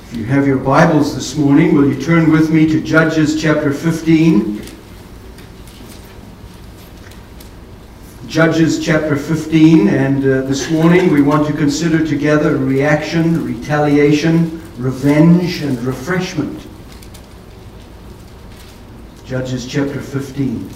If you have your Bibles this morning, will you turn with me to Judges chapter 15? Judges chapter 15, and this morning we want to consider together reaction, retaliation, revenge, and refreshment. Judges chapter 15.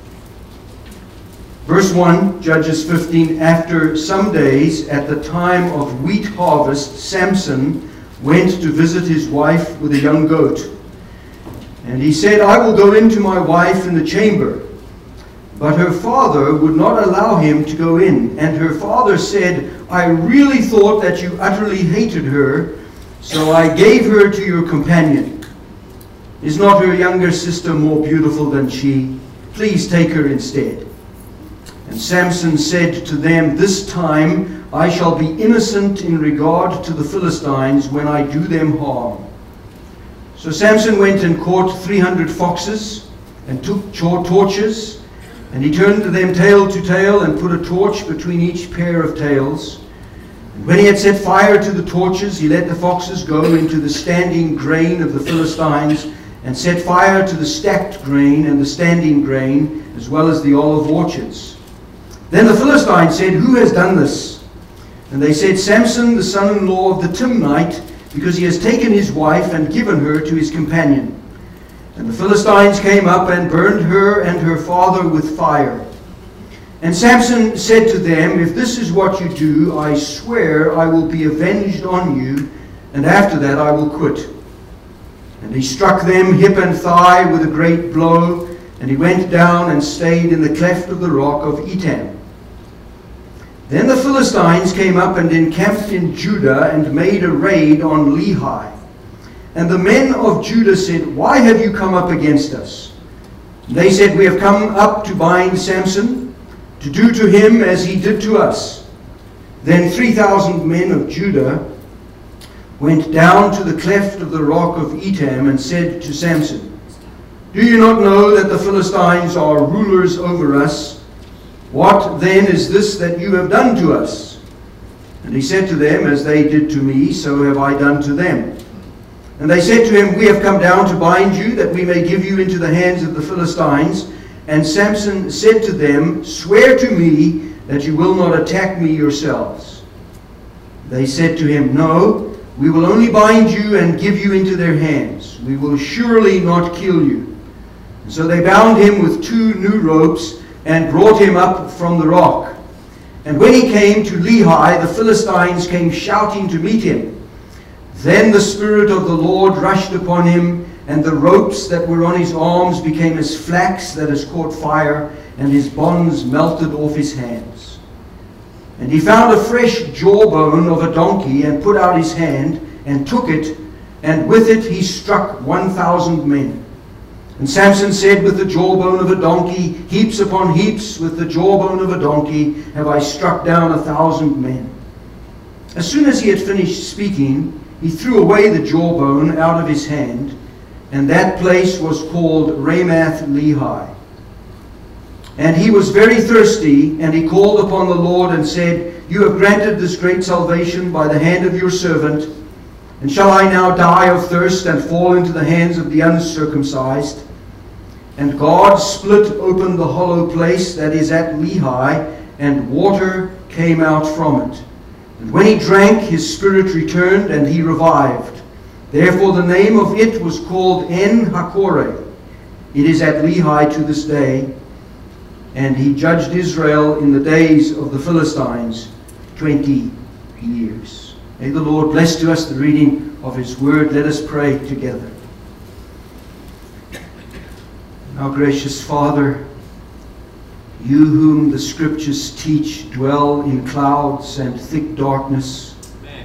Verse 1, Judges 15, after some days, at the time of wheat harvest, Samson went to visit his wife with a young goat. And he said, I will go into my wife in the chamber. But her father would not allow him to go in. And her father said, I really thought that you utterly hated her, so I gave her to your companion. Is not her younger sister more beautiful than she? Please take her instead. And Samson said to them, this time I shall be innocent in regard to the Philistines when I do them harm. So Samson went and caught 300 foxes and took torches, and he turned them tail to tail and put a torch between each pair of tails. And when he had set fire to the torches, he let the foxes go into the standing grain of the Philistines and set fire to the stacked grain and the standing grain, as well as the olive orchards. Then the Philistines said, who has done this? And they said, Samson, the son-in-law of the Timnite, because he has taken his wife and given her to his companion. And the Philistines came up and burned her and her father with fire. And Samson said to them, if this is what you do, I swear I will be avenged on you, and after that I will quit. And he struck them hip and thigh with a great blow, and he went down and stayed in the cleft of the rock of Etam. Then the Philistines came up and encamped in Judah and made a raid on Lehi. And the men of Judah said, why have you come up against us? And they said, we have come up to bind Samson, to do to him as he did to us. Then 3,000 men of Judah went down to the cleft of the rock of Etam and said to Samson, do you not know that the Philistines are rulers over us? What then is this that you have done to us? And he said to them, as they did to me, so have I done to them. And they said to him, we have come down to bind you, that we may give you into the hands of the Philistines. And Samson said to them, swear to me that you will not attack me yourselves. They said to him, no, we will only bind you and give you into their hands. We will surely not kill you. And so they bound him with 2 new ropes and brought him up from the rock. And when he came to Lehi, the Philistines came shouting to meet him. Then the Spirit of the Lord rushed upon him, and the ropes that were on his arms became as flax that has caught fire, and his bonds melted off his hands. And he found a fresh jawbone of a donkey, and put out his hand, and took it, and with it he struck 1,000 men. And Samson said, with the jawbone of a donkey, heaps upon heaps, with the jawbone of a donkey, have I struck down 1,000 men. As soon as he had finished speaking, he threw away the jawbone out of his hand, and that place was called Ramath Lehi. And he was very thirsty, and he called upon the Lord and said, you have granted this great salvation by the hand of your servant, and shall I now die of thirst and fall into the hands of the uncircumcised? And God split open the hollow place that is at Lehi, and water came out from it. And when he drank, his spirit returned, and he revived. Therefore the name of it was called En-Hakkore. It is at Lehi to this day. And he judged Israel in the days of the Philistines 20 years. May the Lord bless to us the reading of his word. Let us pray together. Our gracious Father, you whom the Scriptures teach dwell in clouds and thick darkness. Amen.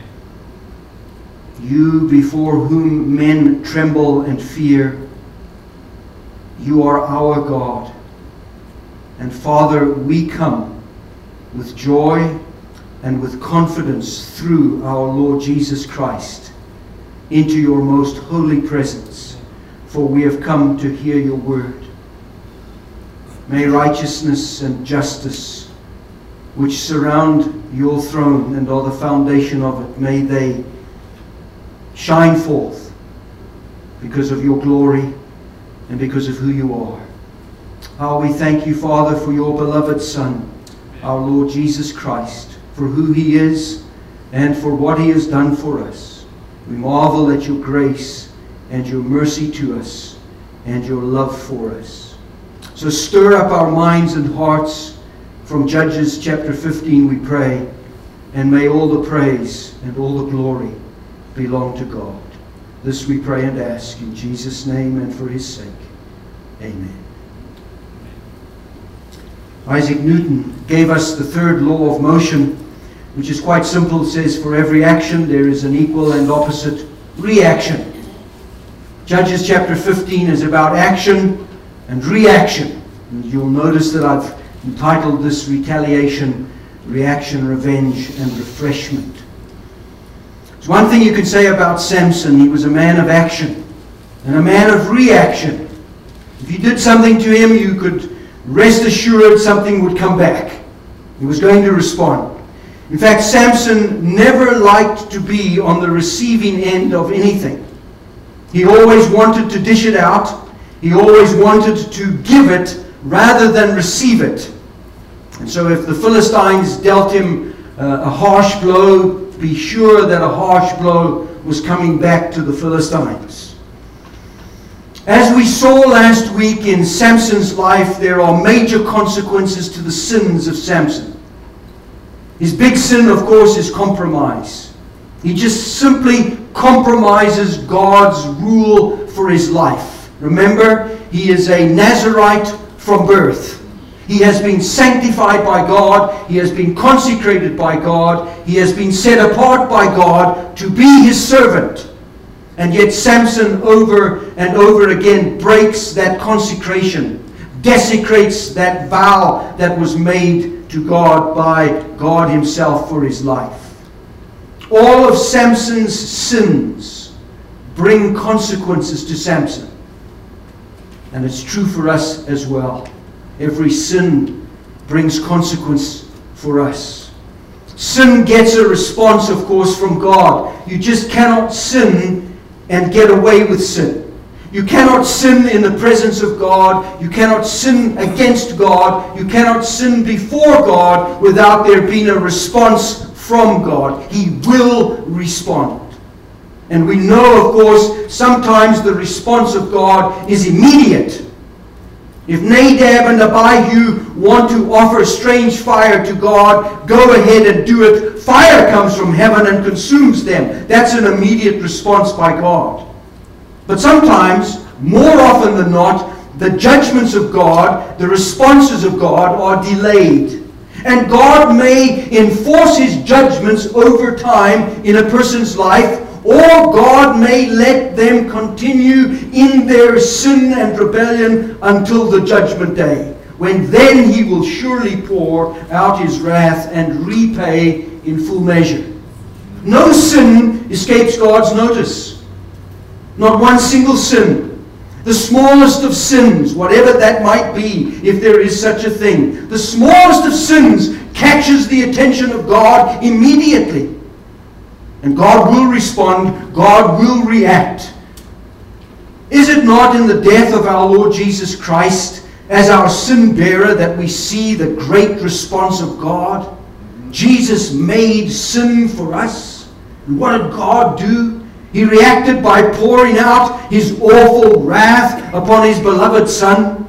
You before whom men tremble and fear. You are our God. And Father, we come with joy and with confidence through our Lord Jesus Christ into your most holy presence, for we have come to hear your word. May righteousness and justice, which surround your throne and are the foundation of it, may they shine forth because of your glory and because of who you are. How we thank you, Father, for your beloved Son, our Lord Jesus Christ, for who he is and for what he has done for us. We marvel at your grace and your mercy to us and your love for us. So stir up our minds and hearts from Judges chapter 15, we pray, and may all the praise and all the glory belong to God. This we pray and ask in Jesus' name and for his sake. Amen. Isaac Newton gave us the third law of motion, which is quite simple. It says, for every action there is an equal and opposite reaction. Judges chapter 15 is about action and reaction. And you'll notice that I've entitled this retaliation, reaction, revenge, and refreshment. There's one thing you can say about Samson. He was a man of action and a man of reaction. If you did something to him, you could rest assured something would come back. He was going to respond. In fact, Samson never liked to be on the receiving end of anything. He always wanted to dish it out. He always wanted to give it rather than receive it. And so if the Philistines dealt him a harsh blow, be sure that a harsh blow was coming back to the Philistines. As we saw last week in Samson's life, there are major consequences to the sins of Samson. His big sin, of course, is compromise. He just simply compromises God's rule for his life. Remember, he is a Nazirite from birth. He has been sanctified by God. He has been consecrated by God. He has been set apart by God to be his servant. And yet Samson over and over again breaks that consecration, desecrates that vow that was made to God by God himself for his life. All of Samson's sins bring consequences to Samson. And it's true for us as well. Every sin brings consequence for us. Sin gets a response, of course, from God. You just cannot sin and get away with sin. You cannot sin in the presence of God. You cannot sin against God. You cannot sin before God without there being a response from God. He will respond. And we know, of course, sometimes the response of God is immediate. If Nadab and Abihu want to offer strange fire to God, go ahead and do it. Fire comes from heaven and consumes them. That's an immediate response by God. But sometimes, more often than not, the judgments of God, the responses of God are delayed. And God may enforce his judgments over time in a person's life, or God may let them continue in their sin and rebellion until the judgment day, when then he will surely pour out his wrath and repay in full measure. No sin escapes God's notice. Not one single sin. The smallest of sins, whatever that might be, if there is such a thing, the smallest of sins catches the attention of God immediately. And God will respond. God will react. Is it not in the death of our Lord Jesus Christ as our sin bearer that we see the great response of God? Jesus made sin for us. And what did God do? He reacted by pouring out his awful wrath upon his beloved Son.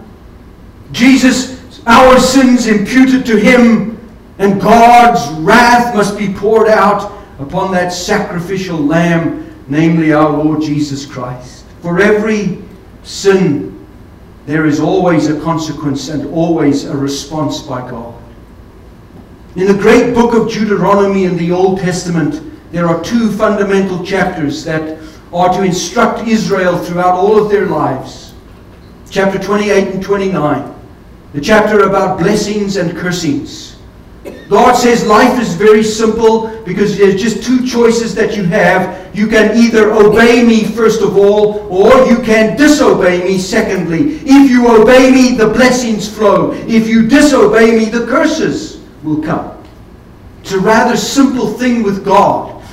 Jesus, our sins imputed to him, and God's wrath must be poured out upon that sacrificial lamb, namely our Lord Jesus Christ. For every sin, there is always a consequence and always a response by God. In the great book of Deuteronomy in the Old Testament, there are two fundamental chapters that are to instruct Israel throughout all of their lives. Chapter 28 and 29. The chapter about blessings and cursings. God says life is very simple because there's just two choices that you have. You can either obey me first of all, or you can disobey me secondly. If you obey me, the blessings flow. If you disobey me, the curses will come. It's a rather simple thing with God.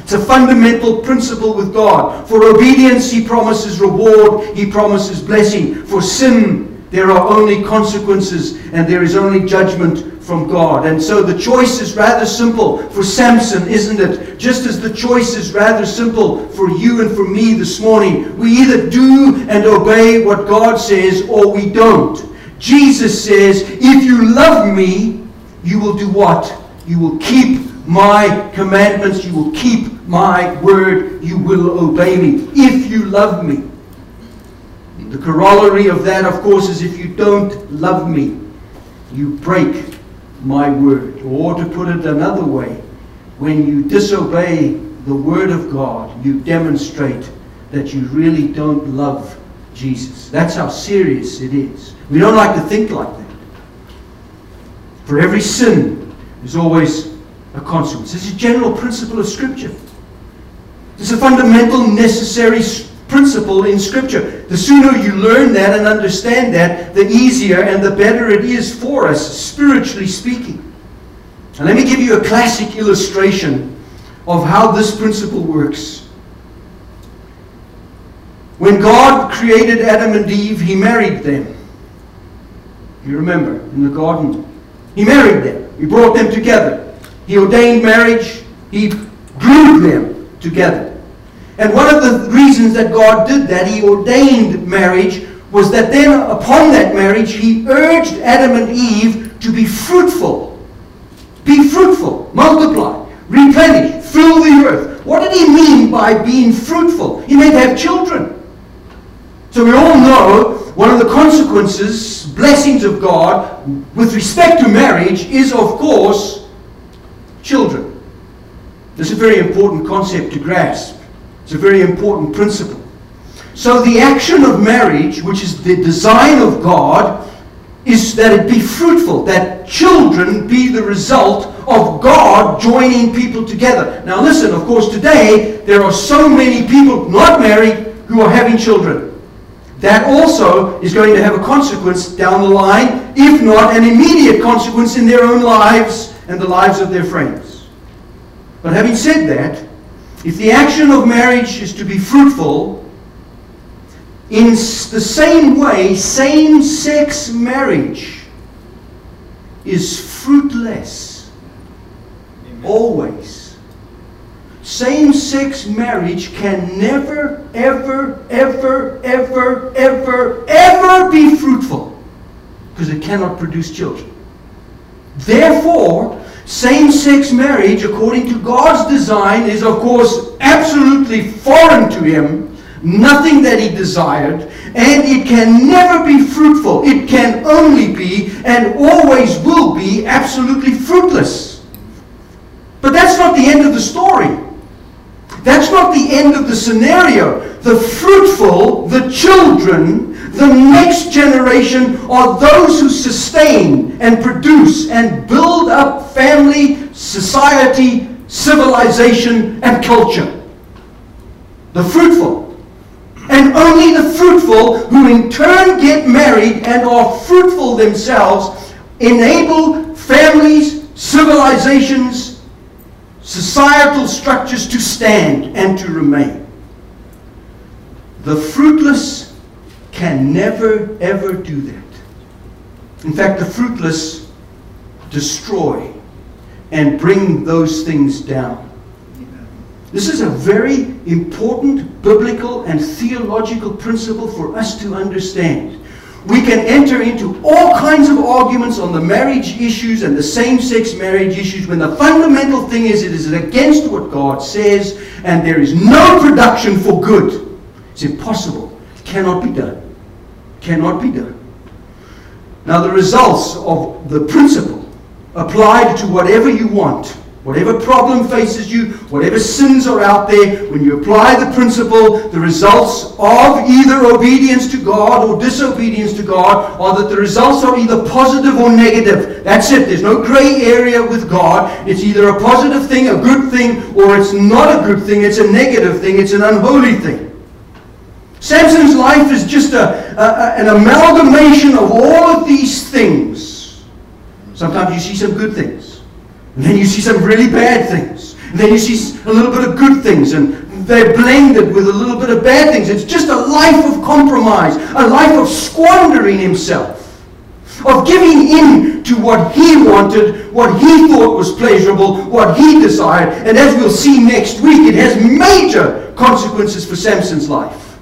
It's a fundamental principle with God. For obedience, He promises reward, He promises blessing. For sin, there are only consequences, and there is only judgment from God. And so the choice is rather simple for Samson, isn't it? Just as the choice is rather simple for you and for me this morning. We either do and obey what God says, or we don't. Jesus says, if you love me, you will do what? You will keep my commandments, you will keep my word, you will obey me, if you love me. The corollary of that, of course, is if you don't love me, you break my word. Or to put it another way, when you disobey the word of God, you demonstrate that you really don't love Jesus. That's how serious it is. We don't like to think like that. For every sin, there's always a consequence. This is a general principle of Scripture. It's a fundamental, necessary principle in Scripture. The sooner you learn that and understand that, the easier and the better it is for us, spiritually speaking. And let me give you a classic illustration of how this principle works. When God created Adam and Eve, He married them. You remember, in the garden. He married them. He brought them together. He ordained marriage. He glued them together. And one of the reasons that God did that, He ordained marriage, was that then upon that marriage, He urged Adam and Eve to be fruitful. Be fruitful, multiply, replenish, fill the earth. What did He mean by being fruitful? He meant have children. So we all know one of the consequences, blessings of God, with respect to marriage, is of course children. This is a very important concept to grasp. It's a very important principle. So the action of marriage, which is the design of God, is that it be fruitful, that children be the result of God joining people together. Now listen, of course today there are so many people not married who are having children. That also is going to have a consequence down the line, if not an immediate consequence in their own lives and the lives of their friends. But having said that, if the action of marriage is to be fruitful, in the same way, same-sex marriage is fruitless. Amen. Always. Same-sex marriage can never, ever, ever, ever, ever, ever be fruitful, because it cannot produce children. Therefore, same-sex marriage, according to God's design, is of course absolutely foreign to Him, nothing that He desired, and it can never be fruitful. It can only be, and always will be, absolutely fruitless. But that's not the end of the story. That's not the end of the scenario. The fruitful, the children, the next generation are those who sustain and produce and build up family, society, civilization, and culture. The fruitful. And only the fruitful, who in turn get married and are fruitful themselves, enable families, civilizations, societal structures to stand and to remain. The fruitless can never, ever do that. In fact, the fruitless destroy and bring those things down. This is a very important biblical and theological principle for us to understand. We can enter into all kinds of arguments on the marriage issues and the same-sex marriage issues when the fundamental thing is it is against what God says and there is no production for good. It's impossible. It cannot be done. Cannot be done. Now the results of the principle applied to whatever you want, whatever problem faces you, whatever sins are out there, when you apply the principle, the results of either obedience to God or disobedience to God are that the results are either positive or negative. That's it. There's no gray area with God. It's either a positive thing, a good thing, or it's not a good thing. It's a negative thing. It's an unholy thing. Samson's life is just an amalgamation of all of these things. Sometimes you see some good things. And then you see some really bad things. And then you see a little bit of good things, and they're blended with a little bit of bad things. It's just a life of compromise, a life of squandering himself, of giving in to what he wanted, what he thought was pleasurable, what he desired. And as we'll see next week, it has major consequences for Samson's life.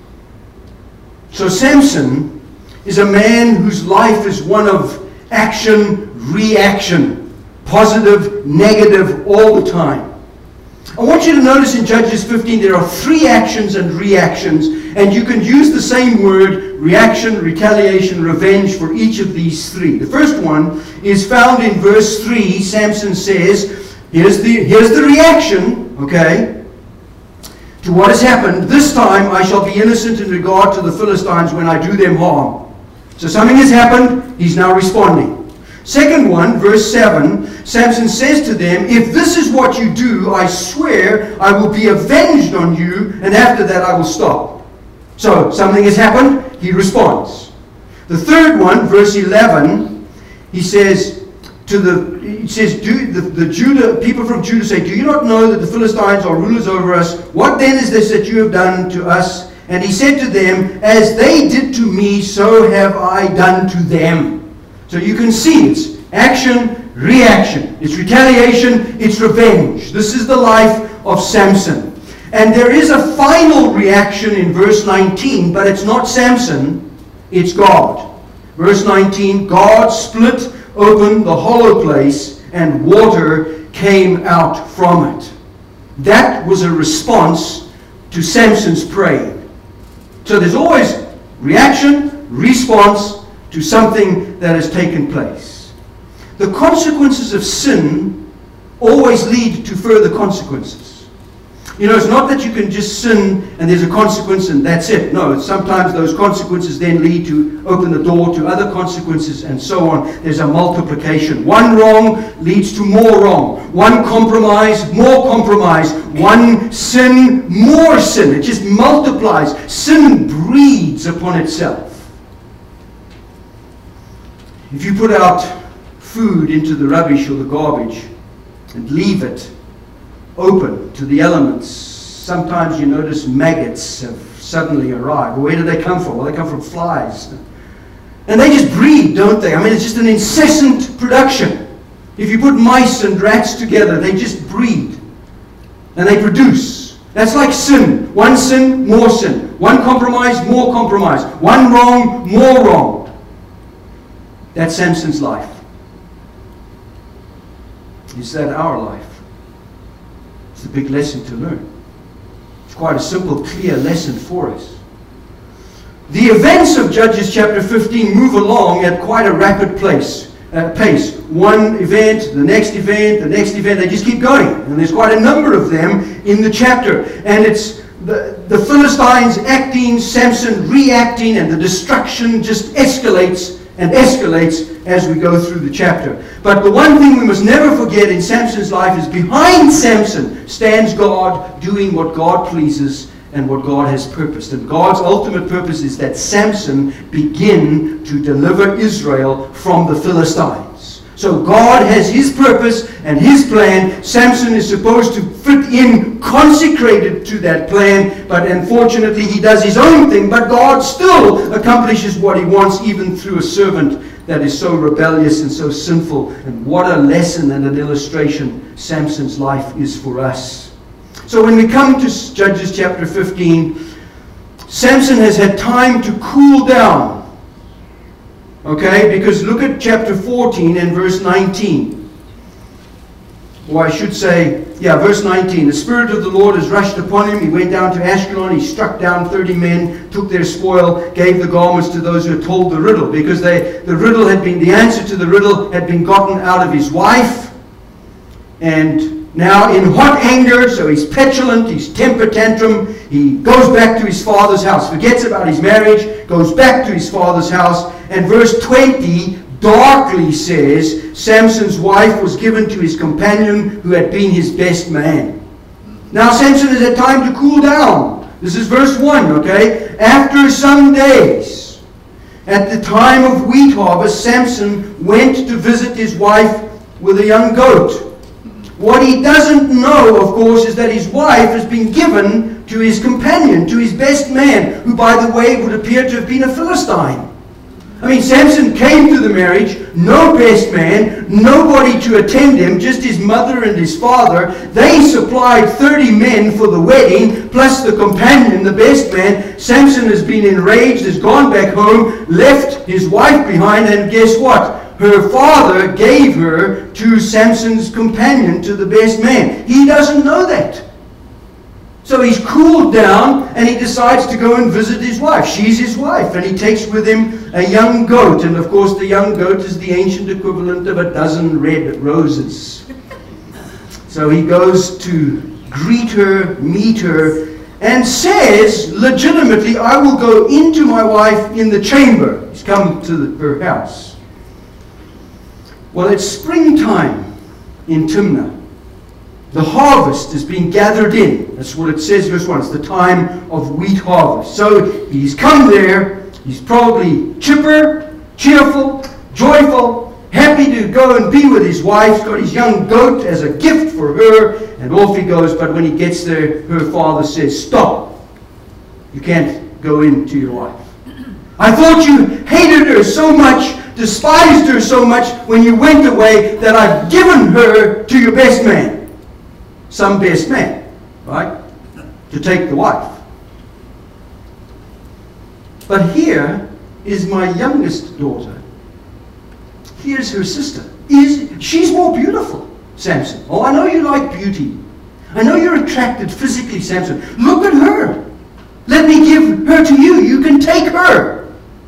So Samson is a man whose life is one of action, reaction, positive, negative, all the time. I want you to notice in Judges 15 there are 3 actions and reactions, and you can use the same word, reaction, retaliation, revenge, for each of these 3. The first one is found in verse 3. Samson says, here's the reaction, okay, to what has happened. This time I shall be innocent in regard to the Philistines when I do them harm. So something has happened, he's now responding. Second one, verse 7, Samson says to them, if this is what you do, I swear I will be avenged on you, and after that I will stop. So, something has happened, he responds. The third one, verse 11, he says, the people from Judah say, do you not know that the Philistines are rulers over us? What then is this that you have done to us? And he said to them, as they did to me, so have I done to them. So you can see it's action, reaction. It's retaliation, it's revenge. This is the life of Samson. And there is a final reaction in verse 19, but it's not Samson, it's God. Verse 19, God split open the hollow place and water came out from it. That was a response to Samson's praying. So there's always reaction, response to something that has taken place. The consequences of sin always lead to further consequences. You know, it's not that you can just sin and there's a consequence and that's it. No, it's sometimes those consequences then lead to open the door to other consequences and so on. There's a multiplication. One wrong leads to more wrong. One compromise, more compromise. One sin, more sin. It just multiplies. Sin breeds upon itself. If you put out food into the rubbish or the garbage and leave it open to the elements, sometimes you notice maggots have suddenly arrived. Where do they come from? Well, they come from flies. And they just breed, don't they? I mean, it's just an incessant production. If you put mice and rats together, they just breed. And they produce. That's like sin. One sin, more sin. One compromise, more compromise. One wrong, more wrong. That's Samson's life. Is that our life? It's a big lesson to learn. It's quite a simple, clear lesson for us. The events of Judges chapter 15 move along at quite a rapid pace. One event, the next event, the next event, they just keep going. And there's quite a number of them in the chapter. And it's the Philistines acting, Samson reacting, and the destruction just escalates and escalates as we go through the chapter. But the one thing we must never forget in Samson's life is behind Samson stands God doing what God pleases and what God has purposed. And God's ultimate purpose is that Samson begin to deliver Israel from the Philistines. So God has His purpose and His plan. Samson is supposed to fit in, consecrated to that plan, but unfortunately he does his own thing, but God still accomplishes what He wants, even through a servant that is so rebellious and so sinful. And what a lesson and an illustration Samson's life is for us. So when we come to Judges chapter 15, Samson has had time to cool down. Okay, because look at chapter 14 and verse 19. Or I should say, verse 19. The Spirit of the Lord has rushed upon him. He went down to Ashkelon. He struck down 30 men, took their spoil, gave the garments to those who had told the riddle. Because the answer to the riddle had been gotten out of his wife. And now in hot anger, so he's petulant, he's temper tantrum, he goes back to his father's house, forgets about his marriage, goes back to his father's house, and verse 20 darkly says, Samson's wife was given to his companion who had been his best man. Now Samson has had time to cool down. This is verse 1, okay? After some days, at the time of wheat harvest, Samson went to visit his wife with a young goat. What he doesn't know, of course, is that his wife has been given to his companion, to his best man, who, by the way, would appear to have been a Philistine. I mean, Samson came to the marriage, no best man, nobody to attend him, just his mother and his father. They supplied 30 men for the wedding, plus the companion, the best man. Samson has been enraged, has gone back home, left his wife behind, and guess what? Her father gave her to Samson's companion, to the best man. He doesn't know that. So he's cooled down and he decides to go and visit his wife. She's his wife, and he takes with him a young goat. And of course the young goat is the ancient equivalent of a dozen red roses. So he goes to greet her, meet her, and says legitimately, I will go into my wife in the chamber. He's come to her house. Well, it's springtime in Timnah. The harvest is being gathered in. That's what it says, verse 1. It's the time of wheat harvest. So he's come there. He's probably chipper, cheerful, joyful, happy to go and be with his wife. He's got his young goat as a gift for her, and off he goes. But when he gets there, her father says, stop. You can't go into your wife. I thought you hated her so much, despised her so much when you went away, that I've given her to your best man. Some best man, right? To take the wife. But here is my youngest daughter. Here's her sister. She's more beautiful, Samson. Oh, I know you like beauty. I know you're attracted physically, Samson. Look at her. Let me give her to you. You can take her.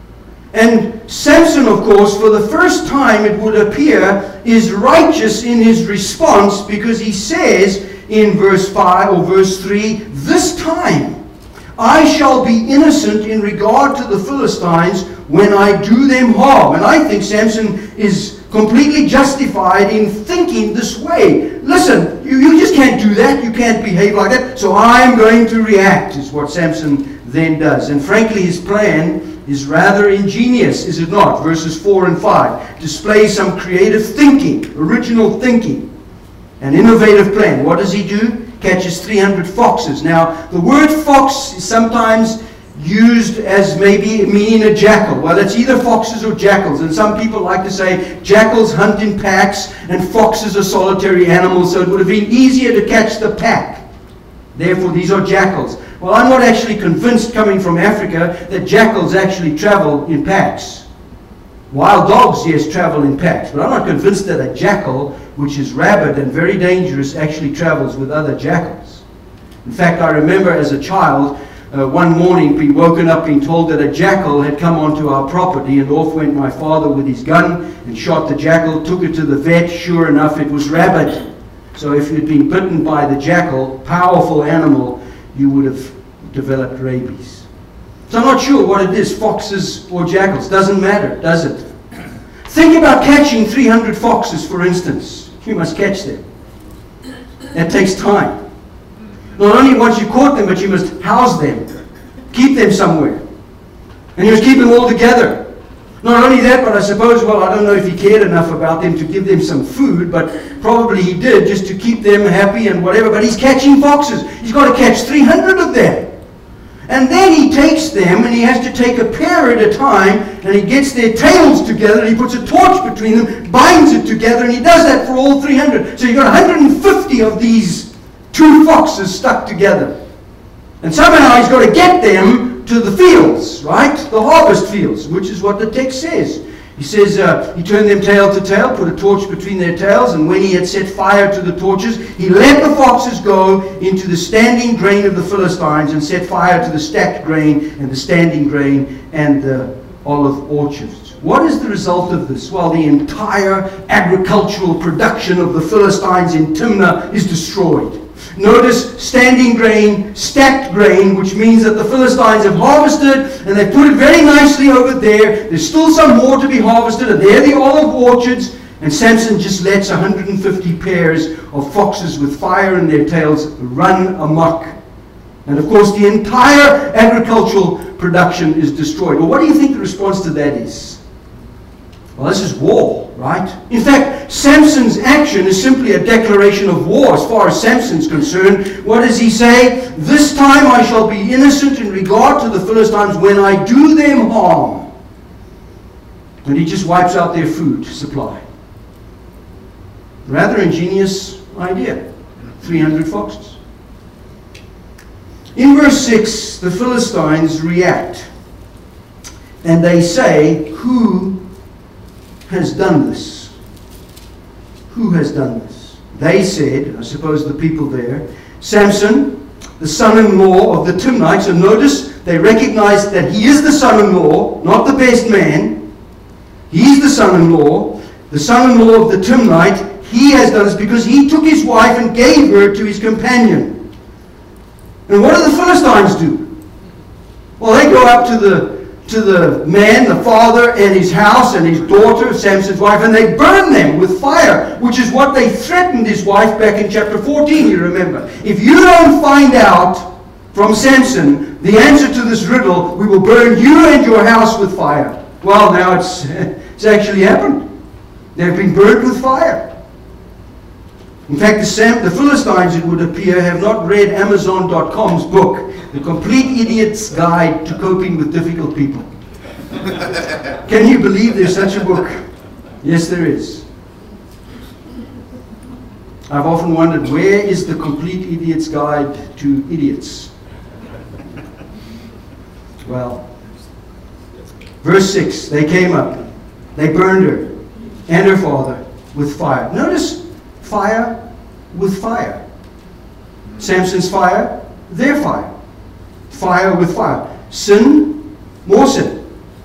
And Samson, of course, for the first time it would appear, is righteous in his response, because he says in verse 5 or verse 3, this time I shall be innocent in regard to the Philistines when I do them harm. And I think Samson is completely justified in thinking this way. Listen, you just can't do that. You can't behave like that. So I'm going to react, is what Samson then does. And frankly, his plan is rather ingenious, is it not? Verses 4 and 5 display some creative thinking, original thinking, an innovative plan. What does he do? Catches 300 foxes. Now, the word fox is sometimes used as maybe meaning a jackal. Well, it's either foxes or jackals. And some people like to say jackals hunt in packs and foxes are solitary animals, so it would have been easier to catch the pack. Therefore, these are jackals. Well, I'm not actually convinced, coming from Africa, that jackals actually travel in packs. Wild dogs, yes, travel in packs, but I'm not convinced that a jackal, which is rabid and very dangerous, actually travels with other jackals. In fact, I remember as a child, one morning being woken up being told that a jackal had come onto our property, and off went my father with his gun and shot the jackal, took it to the vet. Sure enough, it was rabid. So if you'd been bitten by the jackal, powerful animal, you would have developed rabies. So I'm not sure what it is, foxes or jackals. Doesn't matter, does it? Think about catching 300 foxes, for instance. You must catch them. That takes time. Not only once you caught them, but you must house them. Keep them somewhere. And you must keep them all together. Not only that, but I suppose, well, I don't know if he cared enough about them to give them some food, but probably he did, just to keep them happy and whatever. But he's catching foxes. He's got to catch 300 of them. And then he takes them, and he has to take a pair at a time, and he gets their tails together, and he puts a torch between them, binds it together, and he does that for all 300. So you've got 150 of these two foxes stuck together. And somehow he's got to get them to the fields, right? The harvest fields, which is what the text says. He says he turned them tail to tail, put a torch between their tails, and when he had set fire to the torches, he let the foxes go into the standing grain of the Philistines and set fire to the stacked grain and the standing grain and the olive orchards. What is the result of this? Well, the entire agricultural production of the Philistines in Timnah is destroyed. Notice standing grain, stacked grain, which means that the Philistines have harvested and they put it very nicely over there. There's still some more to be harvested, and there are the olive orchards. And Samson just lets 150 pairs of foxes with fire in their tails run amok. And of course, the entire agricultural production is destroyed. Well, what do you think the response to that is? Well, this is war, right? In fact, Samson's action is simply a declaration of war as far as Samson's concerned. What does he say? This time I shall be innocent in regard to the Philistines when I do them harm. And he just wipes out their food supply. Rather ingenious idea. 300 foxes. In verse 6, the Philistines react. And they say, who has done this? Who has done this? They said, I suppose the people there, Samson, the son-in-law of the Timnites. And notice, they recognize that he is the son-in-law, not the best man. He's the son-in-law of the Timnite. He has done this because he took his wife and gave her to his companion. And what do the Philistines do? Well, they go up to the man, the father, and his house, and his daughter, Samson's wife, and they burn them with fire, which is what they threatened his wife back in chapter 14, you remember. If you don't find out from Samson the answer to this riddle, we will burn you and your house with fire. Well, now it's actually happened. They've been burned with fire. In fact, the Philistines, it would appear, have not read Amazon.com's book, The Complete Idiot's Guide to Coping with Difficult People. Can you believe there's such a book? Yes, there is. I've often wondered, where is The Complete Idiot's Guide to Idiots? Well, verse 6, they came up. They burned her and her father with fire. Notice, fire with fire. Samson's fire, their fire. Fire with fire. Sin, more sin.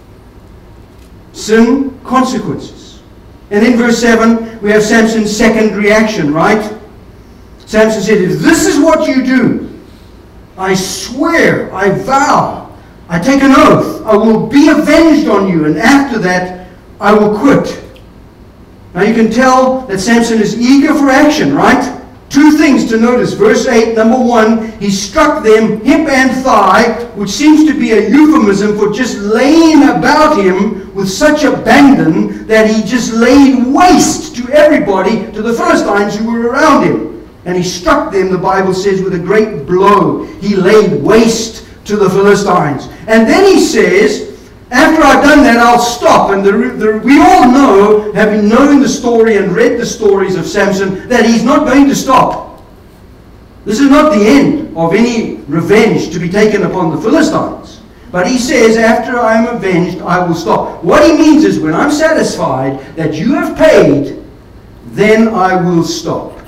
Sin, consequences. And in verse 7, we have Samson's second reaction, right? Samson said, if this is what you do, I swear, I vow, I take an oath, I will be avenged on you, and after that, I will quit. Now you can tell that Samson is eager for action, right? Two things to notice. Verse 8, number 1, he struck them hip and thigh, which seems to be a euphemism for just laying about him with such abandon that he just laid waste to everybody, to the Philistines who were around him. And he struck them, the Bible says, with a great blow. He laid waste to the Philistines. And then he says, after I've done that, I'll stop. And we all know, having known the story and read the stories of Samson, that he's not going to stop. This is not the end of any revenge to be taken upon the Philistines. But he says, after I am avenged, I will stop. What he means is, when I'm satisfied that you have paid, then I will stop.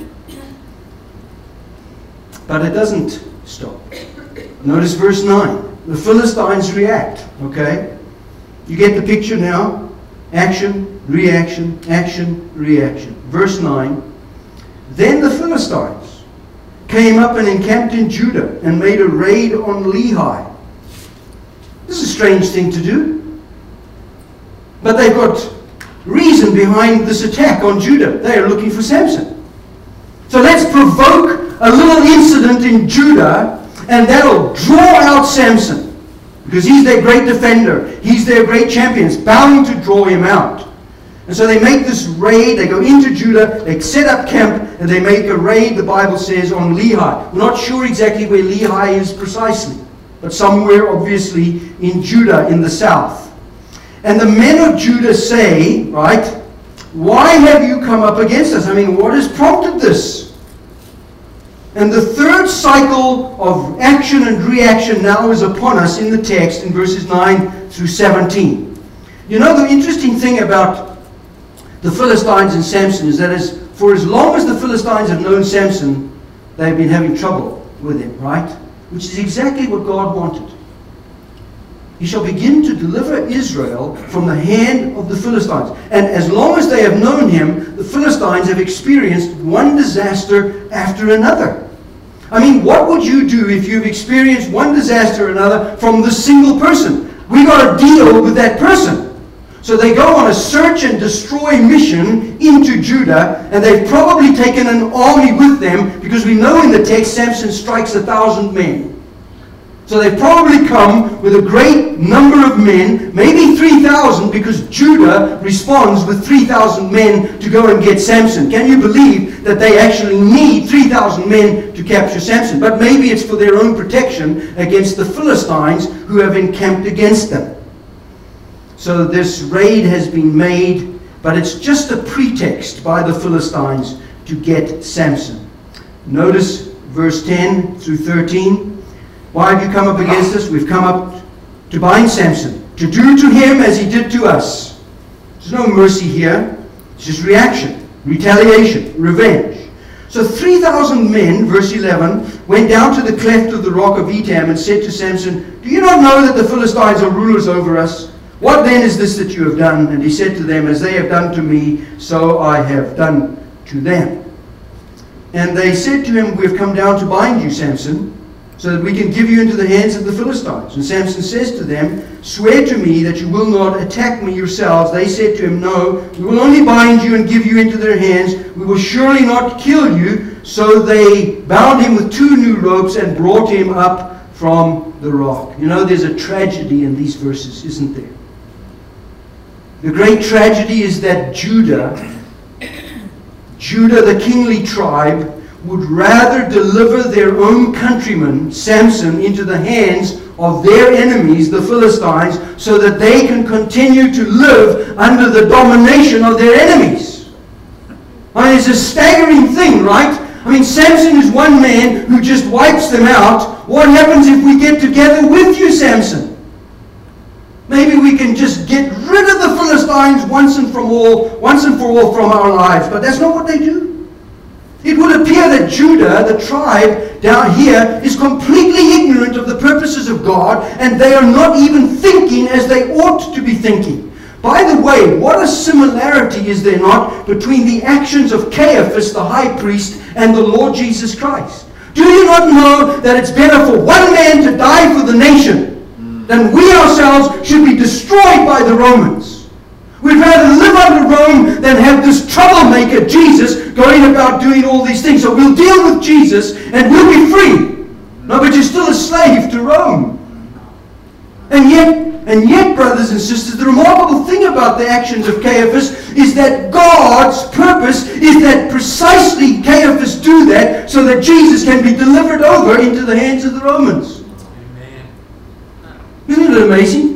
But it doesn't stop. Notice verse 9. The Philistines react, okay? You get the picture now? Action, reaction, action, reaction. Verse 9. Then the Philistines came up and encamped in Judah and made a raid on Lehi. This is a strange thing to do. But they've got reason behind this attack on Judah. They are looking for Samson. So let's provoke a little incident in Judah, and that'll draw out Samson. Because he's their great defender. He's their great champion. It's bound to draw him out. And so they make this raid. They go into Judah. They set up camp. And they make a raid, the Bible says, on Lehi. We're not sure exactly where Lehi is precisely. But somewhere, obviously, in Judah, in the south. And the men of Judah say, right, why have you come up against us? I mean, what has prompted this? And the third cycle of action and reaction now is upon us in the text in verses 9 through 17. You know, the interesting thing about the Philistines and Samson is that for as long as the Philistines have known Samson, they've been having trouble with him, right? Which is exactly what God wanted. He shall begin to deliver Israel from the hand of the Philistines. And as long as they have known him, the Philistines have experienced one disaster after another. I mean, what would you do if you've experienced one disaster or another from this single person? We've got to deal with that person. So they go on a search and destroy mission into Judah, and they've probably taken an army with them, because we know in the text Samson strikes 1,000 men. So they've probably come with a great number of men, maybe 3,000, because Judah responds with 3,000 men to go and get Samson. Can you believe that they actually need 3,000 men to capture Samson? But maybe it's for their own protection against the Philistines who have encamped against them. So this raid has been made, but it's just a pretext by the Philistines to get Samson. Notice verse 10 through 13. Why have you come up against us? We've come up to bind Samson, to do to him as he did to us. There's no mercy here. It's just reaction, retaliation, revenge. So 3,000 men, verse 11, went down to the cleft of the rock of Etam and said to Samson, "Do you not know that the Philistines are rulers over us? What then is this that you have done?" And he said to them, "As they have done to me, so I have done to them." And they said to him, "We have come down to bind you, Samson, so that we can give you into the hands of the Philistines." And Samson says to them, "Swear to me that you will not attack me yourselves." They said to him, "No, we will only bind you and give you into their hands. We will surely not kill you." So they bound him with 2 new ropes and brought him up from the rock. You know, there's a tragedy in these verses, isn't there? The great tragedy is that Judah, the kingly tribe, would rather deliver their own countryman, Samson, into the hands of their enemies, the Philistines, so that they can continue to live under the domination of their enemies. I mean, it's a staggering thing, right? I mean, Samson is one man who just wipes them out. What happens if we get together with you, Samson? Maybe we can just get rid of the Philistines once and for all from our lives. But that's not what they do. It would appear that Judah, the tribe down here, is completely ignorant of the purposes of God, and they are not even thinking as they ought to be thinking. By the way, what a similarity is there not between the actions of Caiaphas, the high priest, and the Lord Jesus Christ? Do you not know that it's better for one man to die for the nation than we ourselves should be destroyed by the Romans? We'd rather live under Rome than have this troublemaker, Jesus, going about doing all these things. So we'll deal with Jesus and we'll be free. No, but you're still a slave to Rome. And yet, brothers and sisters, the remarkable thing about the actions of Caiaphas is that God's purpose is that precisely Caiaphas do that so that Jesus can be delivered over into the hands of the Romans. Amen. Isn't it amazing?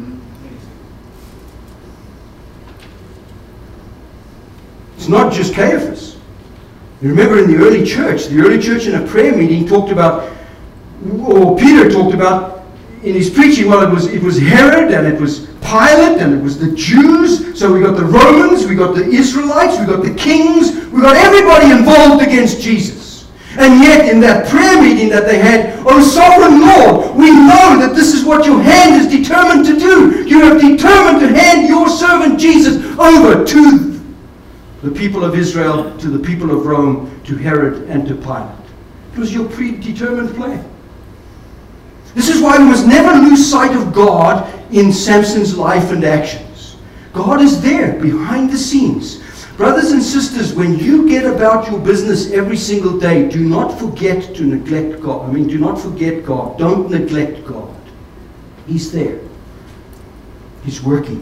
It's not just Caiaphas. You remember in the early church in a prayer meeting talked about, or Peter talked about in his preaching, well, it was Herod, and it was Pilate, and it was the Jews. So we got the Romans, we got the Israelites, we got the kings, we got everybody involved against Jesus. And yet in that prayer meeting that they had, "O sovereign Lord, we know that this is what your hand is determined to do. You have determined to hand your servant Jesus over to the people of Israel, to the people of Rome, to Herod and to Pilate." It was your predetermined plan. This is why we must never lose sight of God in Samson's life and actions. God is there behind the scenes. Brothers and sisters, when you get about your business every single day, do not forget to neglect God. Do not forget God. Don't neglect God. He's there. He's working.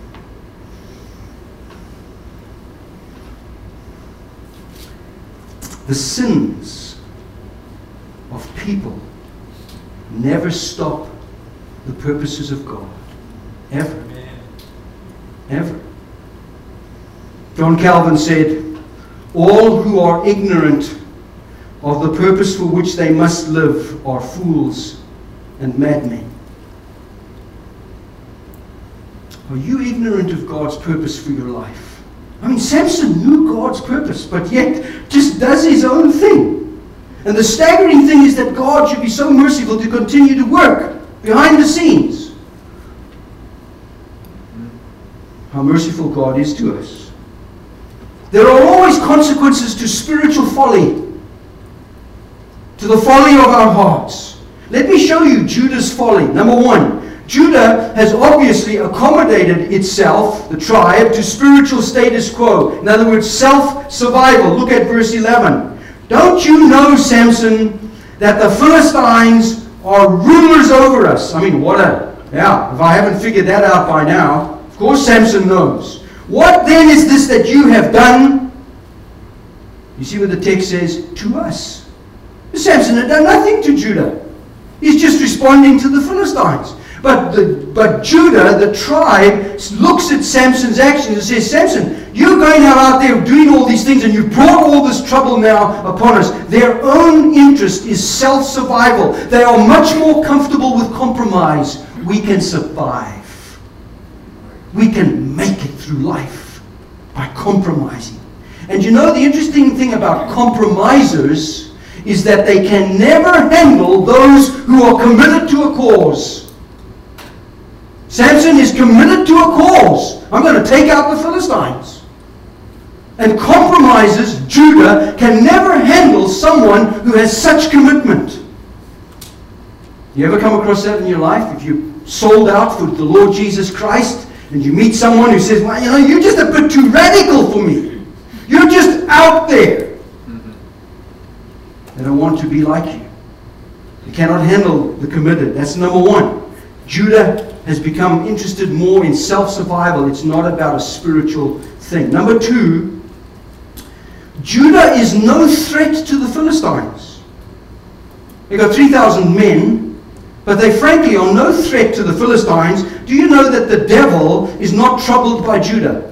The sins of people never stop the purposes of God. Ever. Ever. John Calvin said, "All who are ignorant of the purpose for which they must live are fools and madmen." Are you ignorant of God's purpose for your life? Samson knew God's purpose, but yet just does his own thing. And the staggering thing is that God should be so merciful to continue to work behind the scenes. How merciful God is to us. There are always consequences to spiritual folly, to the folly of our hearts. Let me show you Judah's folly. Number one, Judah has obviously accommodated itself, the tribe, to spiritual status quo. In other words, self-survival. Look at verse 11. "Don't you know, Samson, that the Philistines are rulers over us. I mean, if I haven't figured that out by now, of course Samson knows. What then is this that you have done? You see what the text says? To us. Samson had done nothing to Judah. He's just responding to the Philistines. But Judah, the tribe, looks at Samson's actions and says, Samson, you're going out there doing all these things and you've brought all this trouble now upon us. Their own interest is self-survival. They are much more comfortable with compromise. We can survive. We can make it through life by compromising. And you know, the interesting thing about compromisers is that they can never handle those who are committed to a cause. Samson is committed to a cause. I'm going to take out the Philistines. And compromisers, Judah, can never handle someone who has such commitment. You ever come across that in your life? If you sold out for the Lord Jesus Christ and you meet someone who says, well, you know, you're just a bit too radical for me. You're just out there. They don't want to be like you. They cannot handle the committed. That's number one. Judah has become interested more in self-survival. It's not about a spiritual thing. Number two, Judah is no threat to the Philistines. They've got 3,000 men, but they frankly are no threat to the Philistines. Do you know that the devil is not troubled by Judah?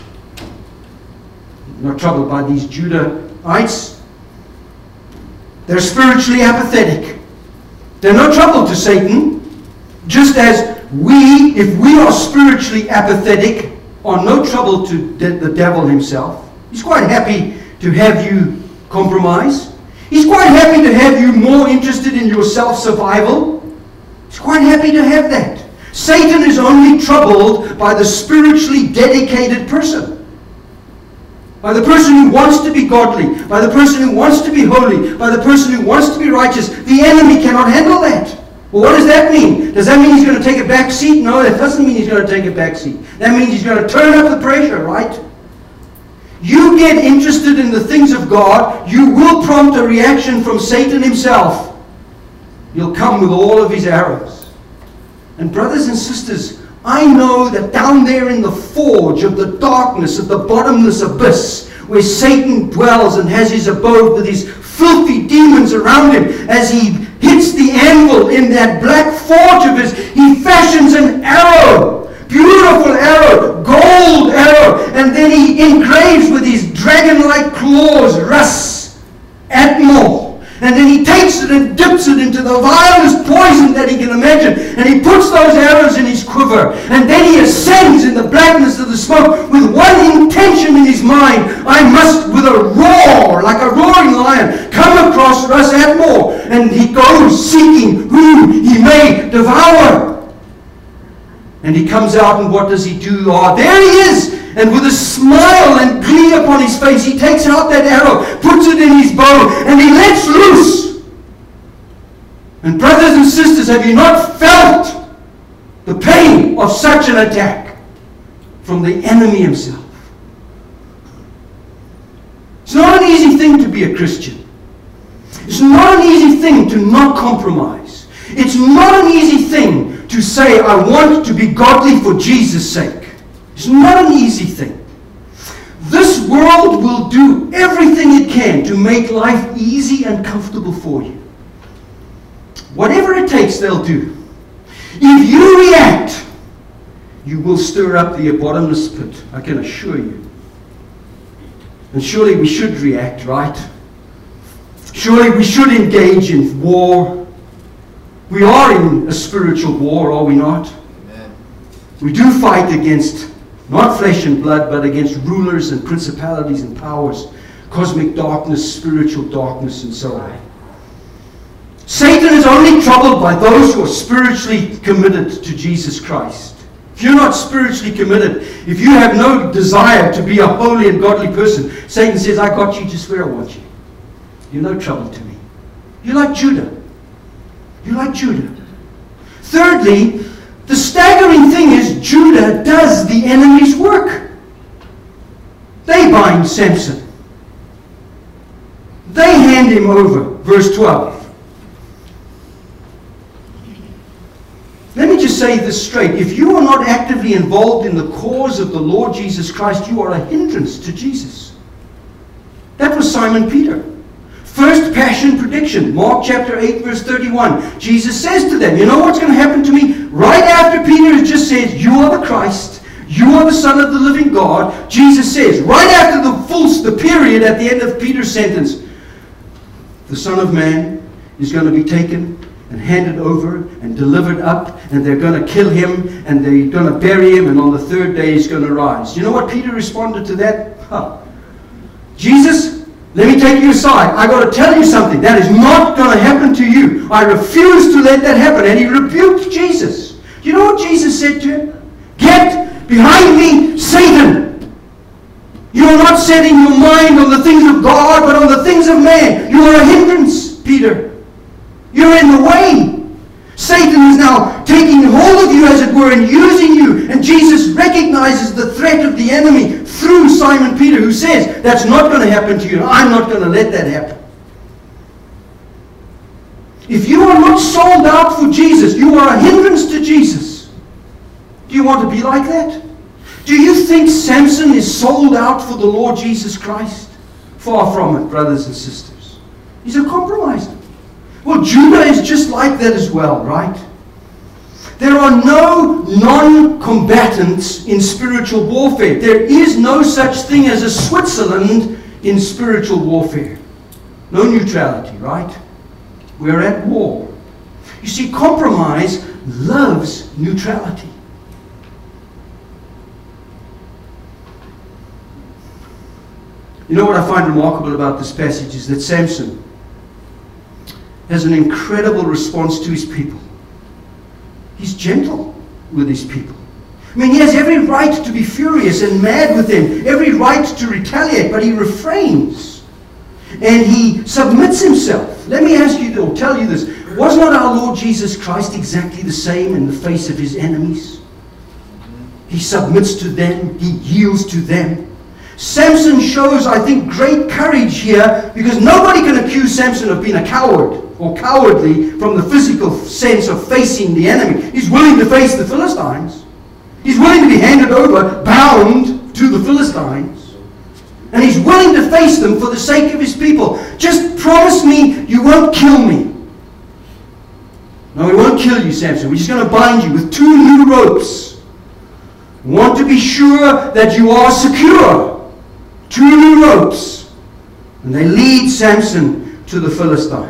Not troubled by these Judahites. They're spiritually apathetic. They're no trouble to Satan. Just as if we are spiritually apathetic, are no trouble to the devil himself. He's quite happy to have you compromise. He's quite happy to have you more interested in your self-survival. He's quite happy to have that. Satan is only troubled by the spiritually dedicated person. By the person who wants to be godly. By the person who wants to be holy. By the person who wants to be righteous. The enemy cannot handle that. Well, what does that mean? Does that mean he's going to take a back seat? No, that doesn't mean he's going to take a back seat. That means he's going to turn up the pressure, right? You get interested in the things of God, you will prompt a reaction from Satan himself. He'll come with all of his arrows. And brothers and sisters, I know that down there in the forge of the darkness, of the bottomless abyss, where Satan dwells and has his abode with his filthy demons around him, as he hits the anvil in that black forge of his, he fashions an arrow, beautiful arrow, gold arrow, and then he engraves with his dragon-like claws, Rus, Admiral. And then he takes it and dips it into the vilest poison that he can imagine. And he puts those arrows in his quiver. And then he ascends in the blackness of the smoke with one intention in his mind. I must, with a roar, like a roaring lion, come across Rus Admiral. And he goes seeking whom he may devour. And he comes out, and what does he do? Oh, there he is! And with a smile and glee upon his face, he takes out that arrow, puts it in his bow, and he lets loose. And brothers and sisters, have you not felt the pain of such an attack from the enemy himself? It's not an easy thing to be a Christian. It's not an easy thing to not compromise. It's not an easy thing to say, I want to be godly for Jesus' sake. It's not an easy thing. This world will do everything it can to make life easy and comfortable for you. Whatever it takes, they'll do. If you react, you will stir up the bottomless pit, I can assure you. And surely we should react, right? Surely we should engage in war. We are in a spiritual war, are we not? Amen. We do fight against not flesh and blood, but against rulers and principalities and powers, cosmic darkness, spiritual darkness, and so on. Satan is only troubled by those who are spiritually committed to Jesus Christ. If you're not spiritually committed, if you have no desire to be a holy and godly person, Satan says, I got you just where I want you. You're no trouble to me. You're like Judah. You're like Judah. Thirdly, the staggering thing is Judah does the enemy's work. They bind Samson. They hand him over. Verse 12. Let me just say this straight. If you are not actively involved in the cause of the Lord Jesus Christ, you are a hindrance to Jesus. That was Simon Peter. First passion prediction, Mark chapter 8, verse 31. Jesus says to them, you know what's going to happen to me? Right after Peter has just said, you are the Christ, you are the Son of the living God, Jesus says, right after the period at the end of Peter's sentence, the Son of Man is going to be taken and handed over and delivered up, and they're going to kill him, and they're going to bury him, and on the third day he's going to rise. You know what Peter responded to that? Jesus, let me take you aside. I got to tell you something. That is not going to happen to you. I refuse to let that happen. And he rebuked Jesus. Do you know what Jesus said to him? Get behind me, Satan. You are not setting your mind on the things of God, but on the things of man. You are a hindrance, Peter. You're in the way. Satan is now taking hold of you, as it were, and using you. And Jesus recognizes the threat of the enemy through Simon Peter, who says, that's not going to happen to you, and I'm not going to let that happen. If you are not sold out for Jesus, you are a hindrance to Jesus. Do you want to be like that? Do you think Samson is sold out for the Lord Jesus Christ? Far from it, brothers and sisters. He's a compromiser. Well, Judah is just like that as well, right? There are no non-combatants in spiritual warfare. There is no such thing as a Switzerland in spiritual warfare. No neutrality, right? We're at war. You see, compromise loves neutrality. You know what I find remarkable about this passage is that Samson has an incredible response to his people. He's gentle with his people. I mean, he has every right to be furious and mad with them, every right to retaliate, but he refrains. And he submits himself. Let me ask you, or tell you this. Was not our Lord Jesus Christ exactly the same in the face of his enemies? He submits to them. He yields to them. Samson shows, I think, great courage here, because nobody can accuse Samson of being a coward or cowardly from the physical sense of facing the enemy. He's willing to face the Philistines. He's willing to be handed over, bound to the Philistines. And he's willing to face them for the sake of his people. Just promise me you won't kill me. No, we won't kill you, Samson. We're just going to bind you with 2 new ropes. We want to be sure that you are secure. 2 new ropes. And they lead Samson to the Philistines.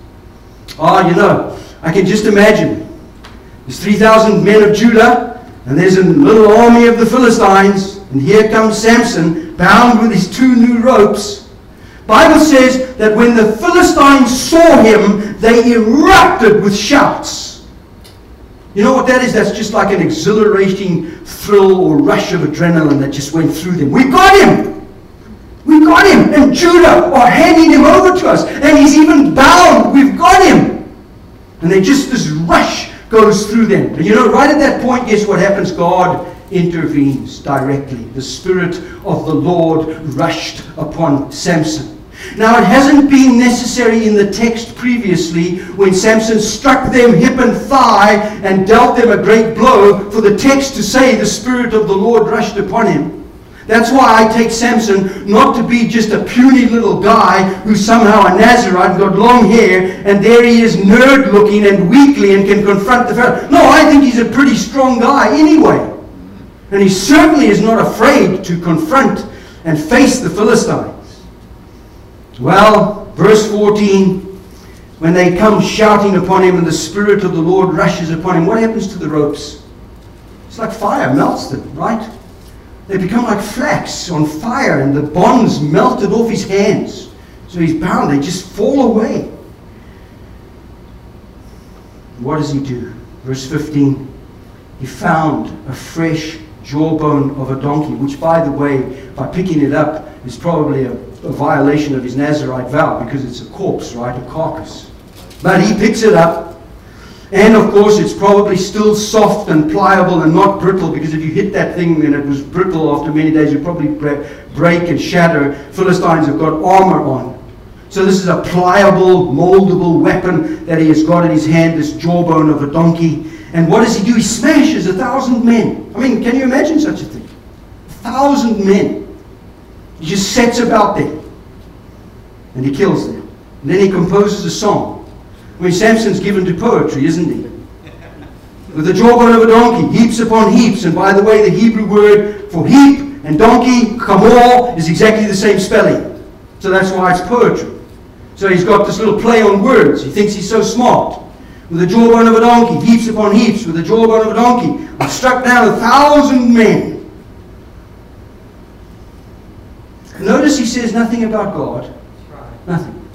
You know, I can just imagine. There's 3,000 men of Judah, and there's a little army of the Philistines, and here comes Samson, bound with his 2 new ropes. Bible says that when the Philistines saw him, they erupted with shouts. You know what that is? That's just like an exhilarating thrill or rush of adrenaline that just went through them. We got him! We got him! And Judah are handing him over to us. And he's even bound. We've got him! And this rush goes through them. And you know, right at that point, guess what happens? God intervenes directly. The Spirit of the Lord rushed upon Samson. Now, it hasn't been necessary in the text previously, when Samson struck them hip and thigh and dealt them a great blow, for the text to say the Spirit of the Lord rushed upon him. That's why I take Samson not to be just a puny little guy who's somehow a Nazarite, got long hair, and there he is, nerd-looking and weakly, and can confront the Pharaoh. No, I think he's a pretty strong guy anyway. And he certainly is not afraid to confront and face the Philistines. Well, verse 14, when they come shouting upon him and the Spirit of the Lord rushes upon him, what happens to the ropes? It's like fire, melts them, right? They become like flax on fire, and the bonds melted off his hands. So he's bound. They just fall away. What does he do? Verse 15. He found a fresh jawbone of a donkey, which, by the way, by picking it up, is probably a violation of his Nazarite vow, because it's a corpse, right? A carcass. But he picks it up. And of course, it's probably still soft and pliable and not brittle, because if you hit that thing and it was brittle after many days, you'd probably break and shatter. Philistines have got armor on. So this is a pliable, moldable weapon that he has got in his hand, this jawbone of a donkey. And what does he do? He smashes 1,000 men. I mean, can you imagine such a thing? 1,000 men. He just sets about them. And he kills them. And then he composes a song. I mean, Samson's given to poetry, isn't he? With the jawbone of a donkey, heaps upon heaps. And by the way, the Hebrew word for heap and donkey, kamor, is exactly the same spelling. So that's why it's poetry. So he's got this little play on words. He thinks he's so smart. With the jawbone of a donkey, heaps upon heaps. With the jawbone of a donkey, I've struck down 1,000 men. Notice he says nothing about God. Nothing.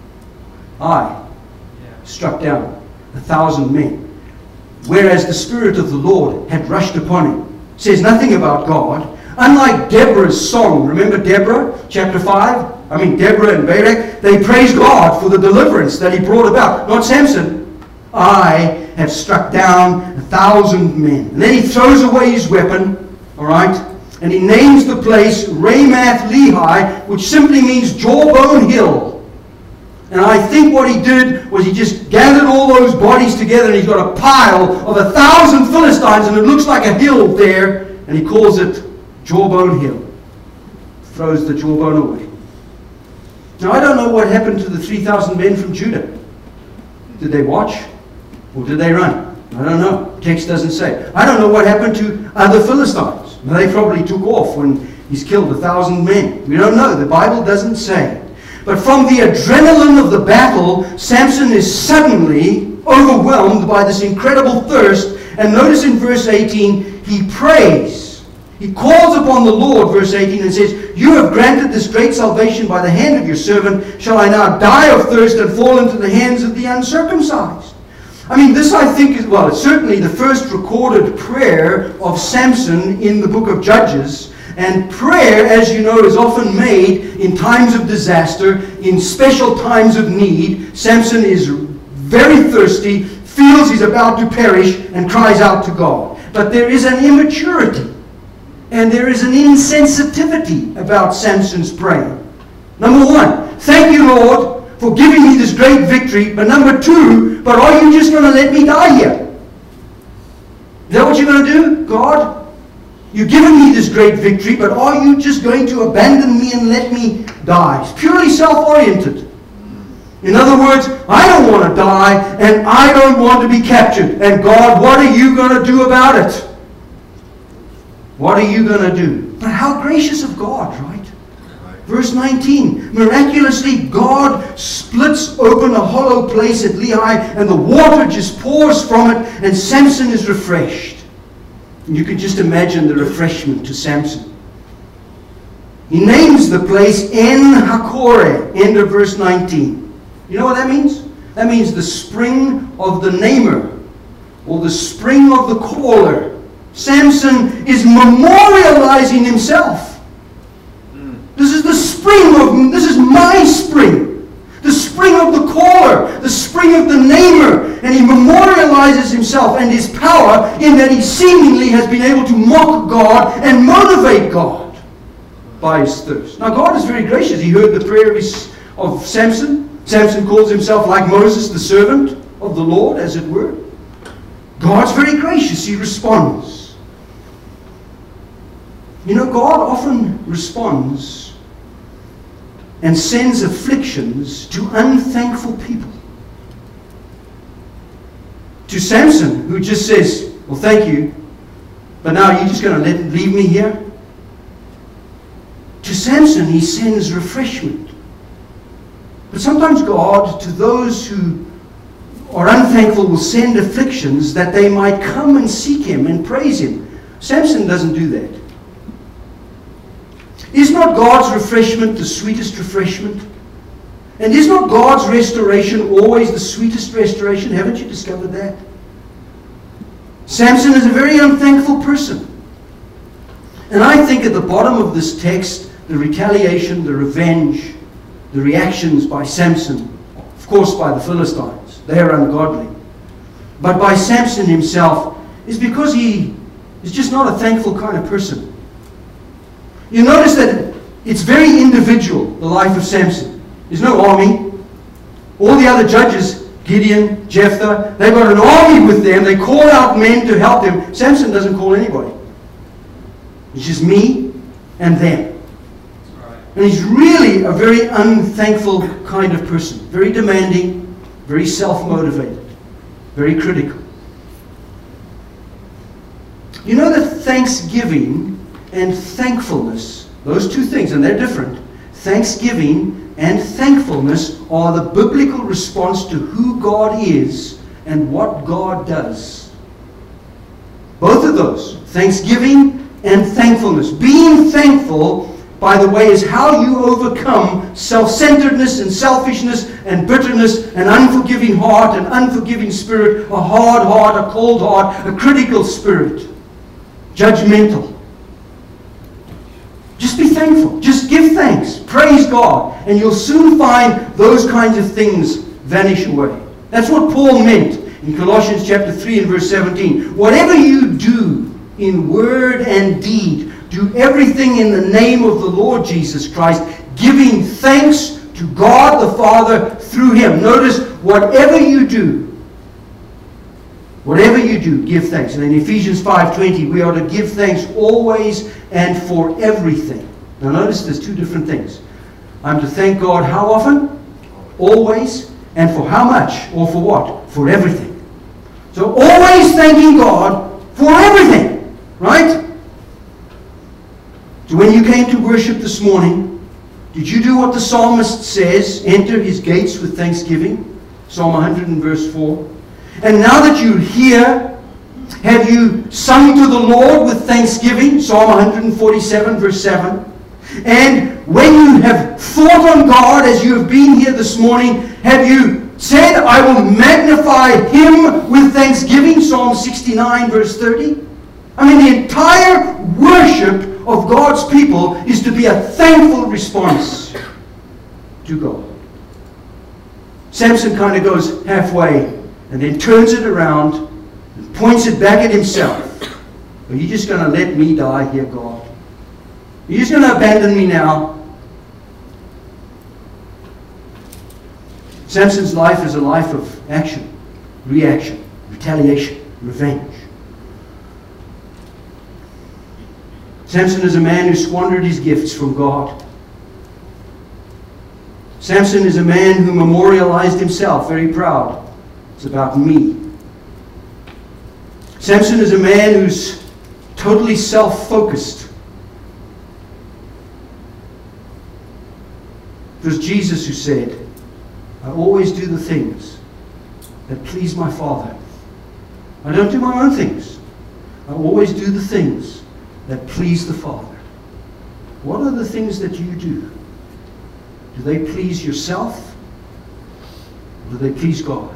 I struck down 1,000 men. Whereas the Spirit of the Lord had rushed upon him. Says nothing about God. Unlike Deborah's song. Remember Deborah, chapter 5? I mean, Deborah and Barak, they praised God for the deliverance that he brought about. Not Samson. I have struck down 1,000 men. And then he throws away his weapon, all right? And he names the place Ramath Lehi, which simply means jawbone hill. And I think what he did was he just gathered all those bodies together, and he's got a pile of 1,000 Philistines, and it looks like a hill there, and he calls it Jawbone Hill. Throws the jawbone away. Now, I don't know what happened to the 3,000 men from Judah. Did they watch? Or did they run? I don't know. Text doesn't say. I don't know what happened to other Philistines. They probably took off when he's killed 1,000 men. We don't know. The Bible doesn't say. But from the adrenaline of the battle, Samson is suddenly overwhelmed by this incredible thirst. And notice in verse 18, he prays. He calls upon the Lord, verse 18, and says, "You have granted this great salvation by the hand of your servant. Shall I now die of thirst and fall into the hands of the uncircumcised?" I mean, this I think is, well, it's certainly the first recorded prayer of Samson in the book of Judges. And prayer, as you know, is often made in times of disaster, in special times of need. Samson is very thirsty, feels he's about to perish, and cries out to God. But there is an immaturity, and there is an insensitivity about Samson's praying. Number one, thank you, Lord, for giving me this great victory. But number two, but are you just going to let me die here? Is that what you're going to do, God? You've given me this great victory, but are you just going to abandon me and let me die? It's purely self-oriented. In other words, I don't want to die, and I don't want to be captured. And God, what are you going to do about it? What are you going to do? But how gracious of God, right? Verse 19, miraculously God splits open a hollow place at Lehi, and the water just pours from it, and Samson is refreshed. And you can just imagine the refreshment to Samson. He names the place En Hakore, end of verse 19. You know what that means? That means the spring of the namer, or the spring of the caller. Samson is memorializing himself. This is the spring of, this is my spring. The spring of the caller, the spring of the namer. And he memorializes himself and his power in that he seemingly has been able to mock God and motivate God by his thirst. Now God is very gracious. He heard the prayer of Samson. Samson calls himself, like Moses, the servant of the Lord, as it were. God's very gracious. He responds. You know, God often responds and sends afflictions to unthankful people. To Samson, who just says, well, thank you, but now you're just going to leave me here? To Samson, he sends refreshment. But sometimes God, to those who are unthankful, will send afflictions that they might come and seek him and praise him. Samson doesn't do that. Is not God's refreshment the sweetest refreshment? And is not God's restoration always the sweetest restoration? Haven't you discovered that? Samson is a very unthankful person. And I think at the bottom of this text, the retaliation, the revenge, the reactions by Samson, of course by the Philistines, they are ungodly. But by Samson himself, is because he is just not a thankful kind of person. You notice that it's very individual, the life of Samson. There's no army. All the other judges Gideon, Jephthah, they've got an army with them. They call out men to help them. Samson doesn't call anybody. It's just me and them. And he's really a very unthankful kind of person. Very demanding, very self-motivated, very critical. You know that thanksgiving and thankfulness, those two things, and they're different. Thanksgiving and thankfulness are the biblical response to who God is and what God does. Both of those, thanksgiving and thankfulness. Being thankful, by the way, is how you overcome self-centeredness and selfishness and bitterness, an unforgiving heart, an unforgiving spirit, a hard heart, a cold heart, a critical spirit, judgmental. Just be thankful. Just give thanks. Praise God. And you'll soon find those kinds of things vanish away. That's what Paul meant in Colossians chapter 3 and verse 17. Whatever you do in word and deed, do everything in the name of the Lord Jesus Christ, giving thanks to God the Father through Him. Notice, whatever you do, give thanks. And in Ephesians 5:20, we are to give thanks always and for everything. Now notice there's two different things. I'm to thank God how often? Always. And for how much? Or for what? For everything. So always thanking God for everything. Right? So when you came to worship this morning, did you do what the psalmist says? Enter His gates with thanksgiving. Psalm 100 and verse 4. And now that you're here, have you sung to the Lord with thanksgiving? Psalm 147 verse 7. And when you have thought on God as you have been here this morning, have you said, I will magnify Him with thanksgiving? Psalm 69 verse 30. I mean, the entire worship of God's people is to be a thankful response to God. Samson kind of goes halfway and then turns it around and points it back at himself. Are you just going to let me die here, God? Are you just going to abandon me now? Samson's life is a life of action, reaction, retaliation, revenge. Samson is a man who squandered his gifts from God. Samson is a man who memorialized himself, very proud. It's about me. Samson is a man who's totally self-focused. It was Jesus who said, I always do the things that please my Father. I don't do my own things. I always do the things that please the Father. What are the things that you do? Do they please yourself? Or do they please God?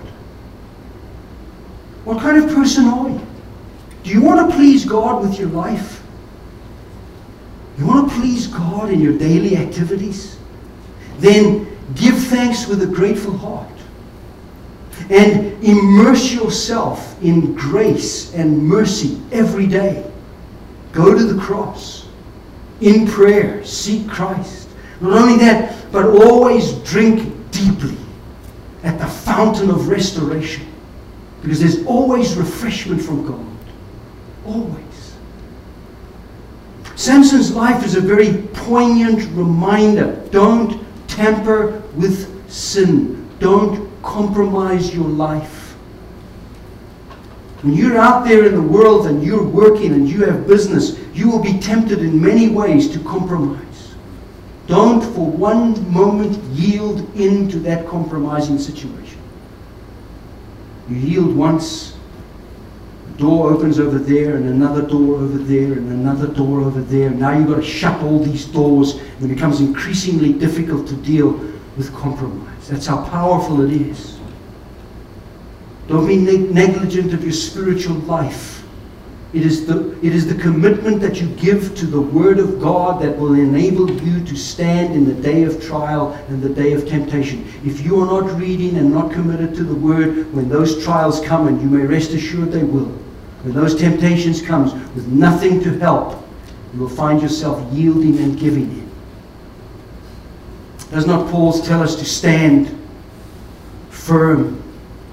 What kind of person are you? Do you want to please God with your life? You want to please God in your daily activities? Then give thanks with a grateful heart. And immerse yourself in grace and mercy every day. Go to the cross. In prayer, seek Christ. Not only that, but always drink deeply at the fountain of restoration. Because there's always refreshment from God. Always. Samson's life is a very poignant reminder. Don't tamper with sin. Don't compromise your life. When you're out there in the world and you're working and you have business, you will be tempted in many ways to compromise. Don't for one moment yield into that compromising situation. You yield once, the door opens over there, and another door over there, and another door over there. Now you've got to shut all these doors, and it becomes increasingly difficult to deal with compromise. That's how powerful it is. Don't be negligent of your spiritual life. It is the commitment that you give to the Word of God that will enable you to stand in the day of trial and the day of temptation. If you are not reading and not committed to the Word, when those trials come, and you may rest assured they will, when those temptations come with nothing to help, you will find yourself yielding and giving in. Does not Paul tell us to stand firm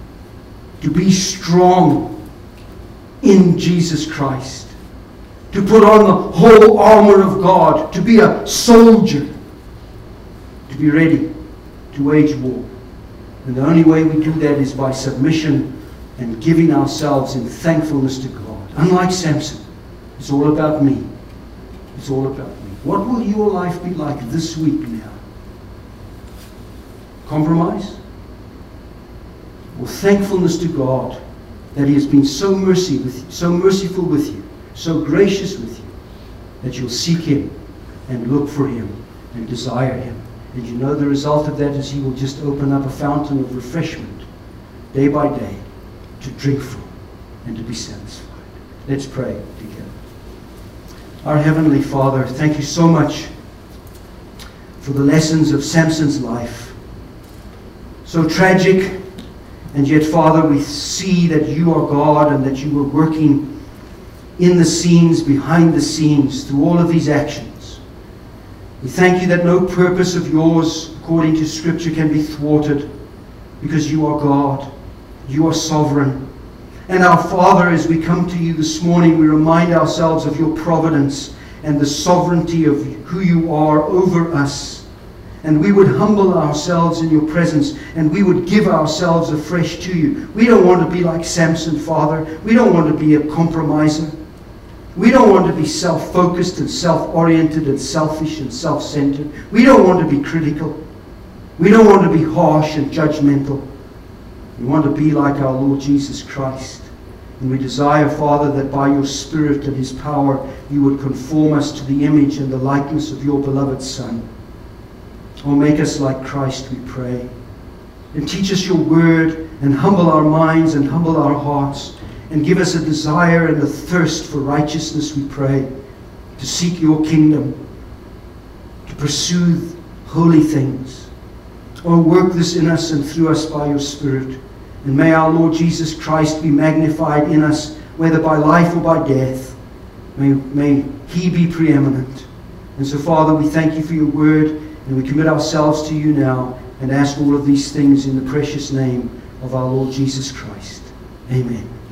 to be strong in Jesus Christ, to put on the whole armor of God, to be a soldier, to be ready to wage war. And the only way we do that is by submission and giving ourselves in thankfulness to God. Unlike Samson, it's all about me. It's all about me. What will your life be like this week now? Compromise? Or thankfulness to God that He has been so merciful with you, so gracious with you, that you'll seek Him and look for Him and desire Him. And you know the result of that is He will just open up a fountain of refreshment day by day to drink from and to be satisfied. Let's pray together. Our Heavenly Father, thank you so much for the lessons of Samson's life. So tragic, and yet, Father, we see that you are God and that you were working in the scenes, behind the scenes, through all of these actions. We thank you that no purpose of yours, according to Scripture, can be thwarted, because you are God. You are sovereign. And our Father, as we come to you this morning, we remind ourselves of your providence and the sovereignty of who you are over us. And we would humble ourselves in your presence, and we would give ourselves afresh to you. We don't want to be like Samson, Father. We don't want to be a compromiser. We don't want to be self-focused and self-oriented and selfish and self-centered. We don't want to be critical. We don't want to be harsh and judgmental. We want to be like our Lord Jesus Christ. And we desire, Father, that by your Spirit and His power, you would conform us to the image and the likeness of your beloved Son. Oh, make us like Christ, we pray. And teach us your word, and humble our minds and humble our hearts, and give us a desire and a thirst for righteousness, we pray, to seek your kingdom, to pursue holy things. Oh, work this in us and through us by your Spirit. And may our Lord Jesus Christ be magnified in us, whether by life or by death. May He be preeminent. And so, Father, we thank you for your word, and we commit ourselves to you now and ask all of these things in the precious name of our Lord Jesus Christ. Amen.